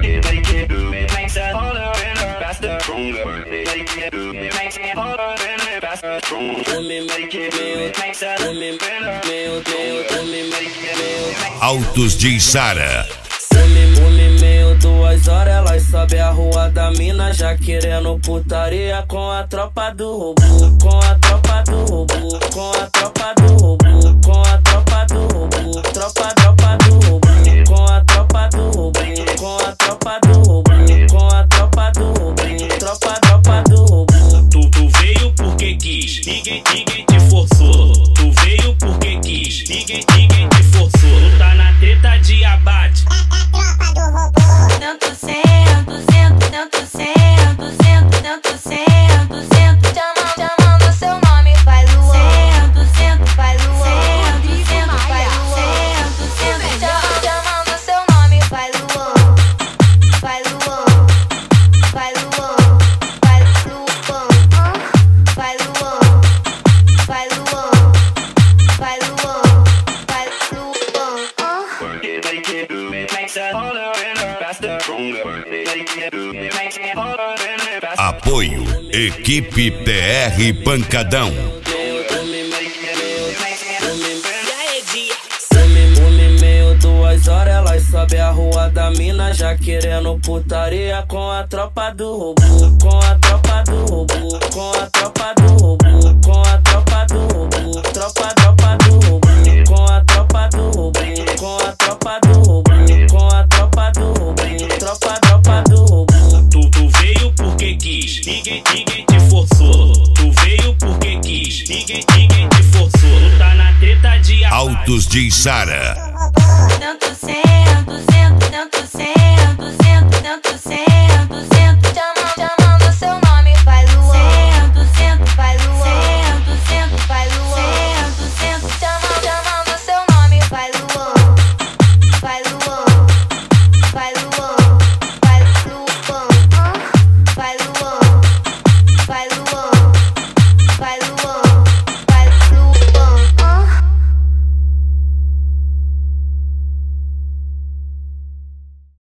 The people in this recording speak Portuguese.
Autos de Içara. 2 horas, elas sobe a rua da mina, já querendo putaria com a tropa do roubo, com a tropa do roubo, com a tropa do roubo, com a tropa do roubo, tropa do roubo, com a tropa do roubo, com a tropa do roubo, com a tropa do roubo, tropa do roubo. Tu veio porque quis, ninguém te forçou. Tu veio porque quis, ninguém te forçou. Tu tá na treta de abate. Tanto sento, chamando seu nome, vai Luan. Sento, vai Luan. Sento, vai Luan. Chamando seu nome, vai Luan. Vai Luan. Vai Luan. Vai Luan. Vai Luan. Vai Luan. Vai Luan. Vai Apoio Equipe PR Pancadão. 2 horas, elas sobe a rua da mina, já querendo putaria com a tropa do roubo, com a tropa do roubo, com a tropa do roubo, com a tropa do roubo, tropa do roubo, com a tropa do roubo, com a tropa do roubo, com a tropa do roubo, tropa do roubo. Tu veio porque quis, ninguém te forçou. Tu veio porque quis, ninguém te forçou. Tu tá na treta de abate. Autos de Içara.